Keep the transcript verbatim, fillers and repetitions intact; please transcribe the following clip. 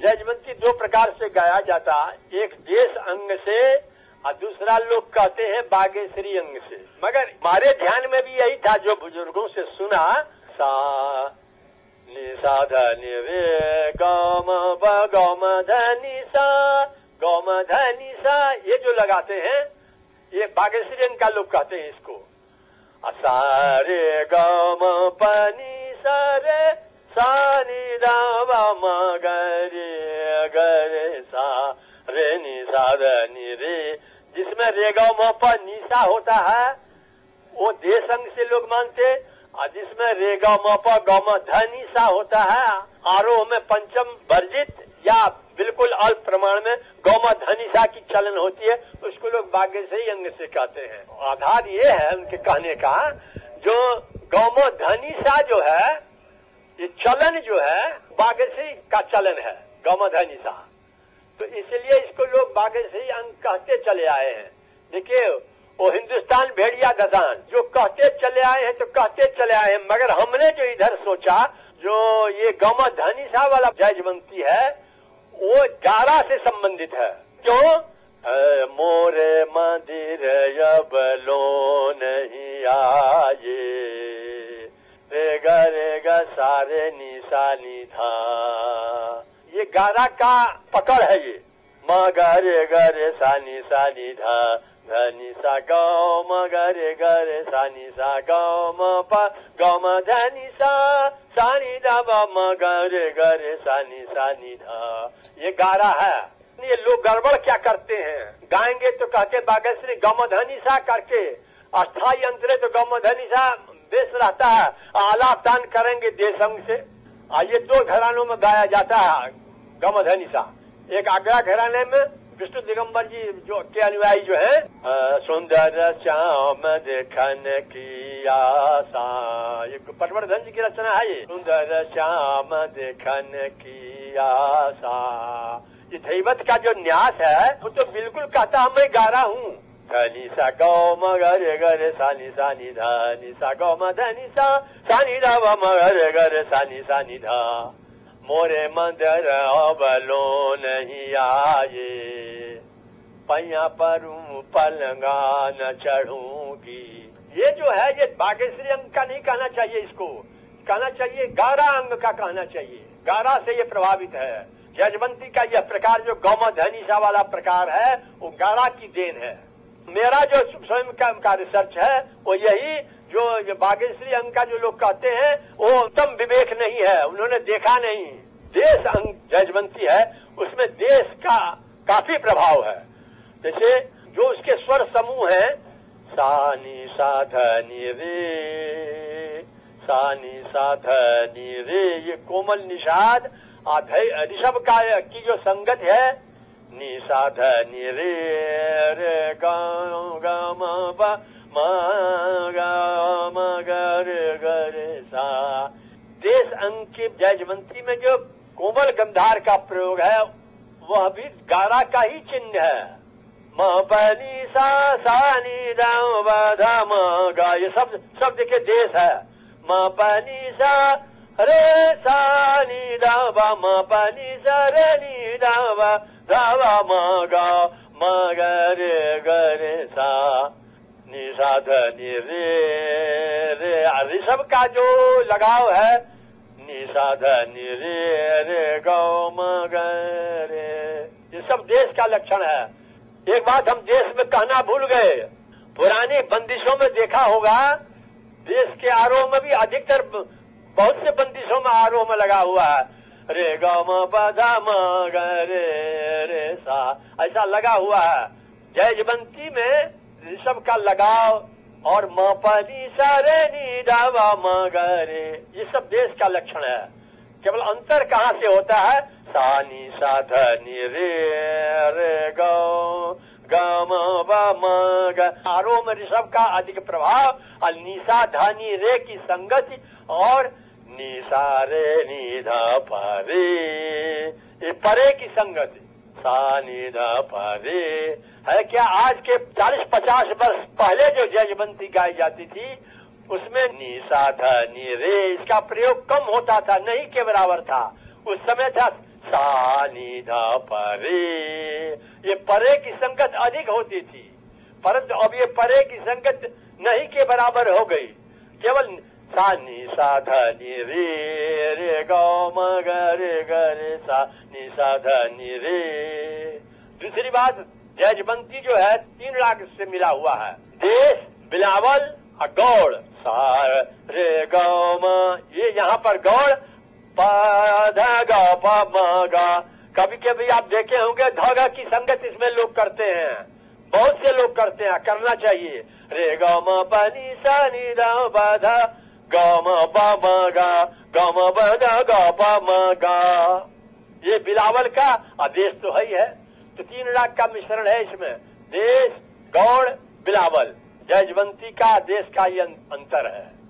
जजमंती दो प्रकार से गाया जाता, एक देश अंग से और दूसरा लोग कहते हैं बागेश्वरी अंग से। मगर हमारे ध्यान में भी यही था जो बुजुर्गों से सुना, सा नि सा ध नि रे गम ब गम ध नि सा गम ध नि सा, ये जो लगाते हैं ये बागेश्वरी अंग का लोग कहते हैं इसको। सा रे गम प नि सा रे सा नि ध ब म ग रे ग रे सा रे नि सा ध नि रे, जिसमें रे ग म प नि सा होता है वो देश अंग से लोग मानते, और जिसमें रे ग म प ग म ध नि सा होता है आरोह में पंचम वर्जित या बिल्कुल अल्प प्रमाण में ग म ध नि सा की चलन होती है, उसको लोग बागेश्वरी अंग से कहते हैं। आधार ये है उनके कहने का, जो ग म ध नि सा जो है ये चलन जो है बागेश्वरी का चलन है, ग म ध नि सा, तो इसलिए इसको लोग बागेश्वरी अंग कहते चले आए हैं। देखिए वो हिंदुस्तान भेड़िया गजान जो कहते चले आए हैं तो कहते चले आए हैं, मगर हमने जो इधर सोचा जो ये ग म ध नि सा वाला जजमंती है वो गारा से संबंधित है। क्यों? मोरे मंदिर अब लो नहीं आए, रे ग रे ग सारे निशा नि था, ये गारा का पकड़ है। ये म ग रे ग रे सा नि सा नि धा ध नि सा ग म ग रे ग रे सा नि सा ग म प ग म ध नि सा सा नि ध ब म ग रे ग रे सा नि सा नि धा, ये गारा है। ये लोग गड़बड़ क्या करते हैं, गाएंगे तो कहते बागेश्वरी ग म ध नि सा करके, अस्थाई अंतरे तो ग म ध नि सा बेस रहता है, आलाप दान करेंगे देश अंग से। ये दो घरानों में गाया जाता है ग म ध नि सा। एक आगरा घराने में विष्णु दिगंबर जी जो के अनुयायी जो है, सुंदर श्याम देखन की आशा, ये पटवर्धन जी की रचना है। ये सुंदर श्याम देखन की आशा, ये दैवत का जो न्यास है वो तो बिल्कुल कहता मैं गा रहा हूँ। धनी सा गौ म ग रे ग रे सा नि सा नि धा नि सा गौ म धनी सा सा नि धा व म ग रे ग रे सा नि सा नि धा, मोरे मंदिर अब लो नहीं आए, पैया परूं पलंगा न चढ़ूंगी। ये जो है ये बागेश्वरी अंग का नहीं कहना चाहिए, इसको कहना चाहिए गारा अंग का कहना चाहिए। गारा से ये प्रभावित है। जजमंती का यह प्रकार जो ग म ध नि सा वाला प्रकार है वो गारा की देन है। मेरा जो स्वयं का, का रिसर्च है वो यही जो, जो बागेश्वरी अंग का जो लोग कहते हैं वो उत्तम विवेक नहीं है, उन्होंने देखा नहीं। देश अंग जजमंती है उसमें देश का काफी प्रभाव है। जैसे जो उसके स्वर समूह है सा नि सा ध नि रे, सा नि सा ध नि रे, ये कोमल निषाद ऋषभ का की जो संगत है नि सा ध नि रे रे ग ग म प म ग म ग रे ग रे सा। देश अंग की जजमंती में जो कोमल गंधार का प्रयोग है वह भी गारा का ही चिन्ह है। म प नि सा सा नि ध व ध म ग, ये सब सब देखिए देश है। म प नि सा रे सा नि ध व म प नि सा रे नि ध व ध व म ग म ग रे ग रे सा नि सा ध नि रे रे। ऋषभ का जो लगाव है नि सा ध नि रे रे ग म ग रे, ये सब देश का लक्षण है। एक बात हम देश में कहना भूल गए, पुरानी बंदिशों में देखा होगा देश के आरोह में भी अधिकतर बहुत से बंदिशों में आरोह में लगा हुआ है रे ग म प ध म ग रे रे सा, ऐसा लगा हुआ है। जजमंती में ऋषभ का लगाव और म प नि सा रे नि ध व म ग रे, ये सब देश का लक्षण है। केवल अंतर कहाँ से होता है, सा नि सा ध नि रे रे ग ग म व म ग, आरोह में ऋषभ का अधिक प्रभाव और निशा ध नि रे की संगति और निशा रे नि ध प रे, ये परे की संगति सा नि ध प रे है। क्या आज के चालीस पचास वर्ष पहले जो जजमंती गाई जाती थी उसमें निशा ध नि रे इसका प्रयोग कम होता था, नहीं के बराबर था। उस समय था सा नी धा परे। ये परे की संगत अधिक होती थी, परंतु अब ये परे की संगत नहीं के बराबर हो गई। केवल सा नी सा धा नी रे, रे ग म ग रे ग रे सा नी सा धा नी रे। दूसरी बात, जयजवंती जो है तीन राग से मिला हुआ है। देश, बिलावल और गौड़, सा रे ग म, ये यहाँ पर गौड़ प ध ग प म ग। कभी कभी आप देखे होंगे धागा की संगत इसमें लोग करते हैं, बहुत से लोग करते हैं, करना चाहिए। रे ग म प नी सा नी द प ध ग म प म ग, ग म प ध ग प म ग। ये बिलावल का आदेश तो है ही है, तो तीन राग का मिश्रण है इसमें, देश, गौड़, बिलावल। जयजवंती का देश का ये अंतर है।